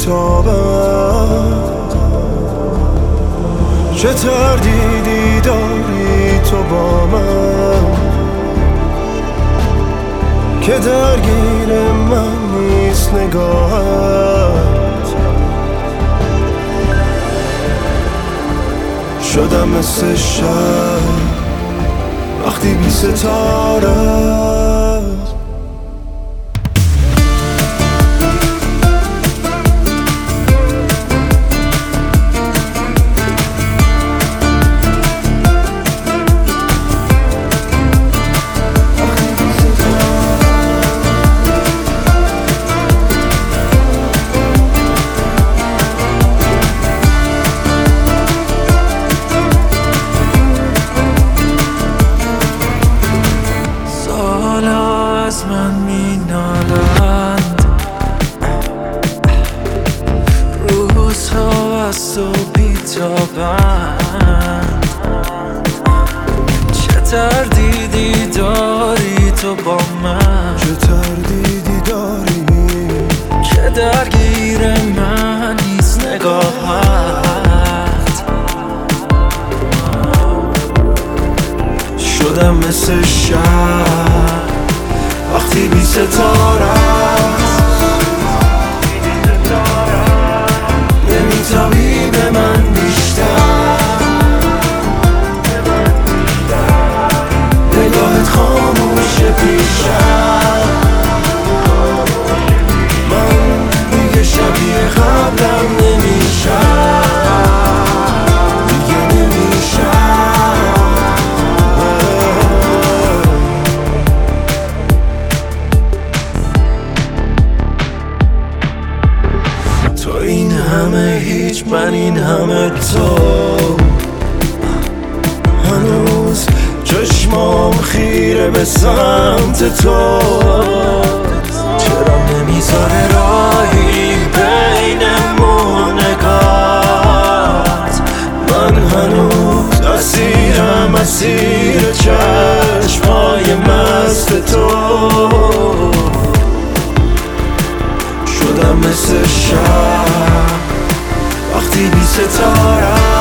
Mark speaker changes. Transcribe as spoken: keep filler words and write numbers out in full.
Speaker 1: تابم. چه تردیدی داری تو با من که درگیر من نیست نگاهت. شدم مثل شب وقتی بی ستاره.
Speaker 2: از من می نالند، روزها از تو بیتابند. چه تردیدی داری تو با من،
Speaker 1: چه تردیدی داری
Speaker 2: که درگیر من نیست نگاهت.
Speaker 1: شدم مثل شب وقتی بی ستاره است. نمیتابی به من بیشتر، نگاهت خاموش پیشم. من دیگه شبیه قبلم نمیشم، دیگه نمیشم. تو این همه هیچ، من این همه تو. هنوز چشمام خیره به سمت تو.
Speaker 2: چرا نمیذاره راهی بینمون نگات؟
Speaker 1: من هنوز اسیرم، اسیر چشمای مست تو. شدم مثل شب وقتی بی ستاره